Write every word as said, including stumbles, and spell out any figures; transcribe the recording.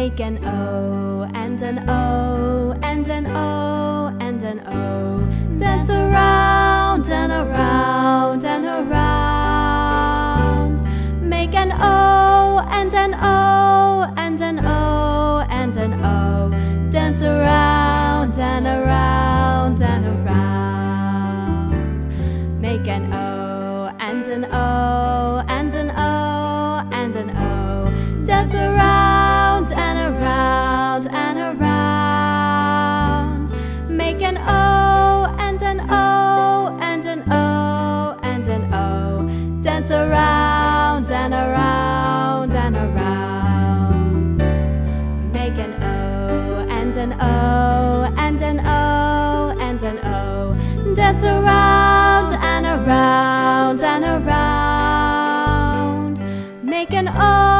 Make an O and an O and an O and an O. Dance around and around and around. Make an O and an O and an O and an O. Dance around and around and around. Make an O and an O and an O and an O. Dance around and around and around. Make an O and an O and an O and an O. Dance around and around and around. Make an O and an O and an O and an O. Dance around and around and around. Make an O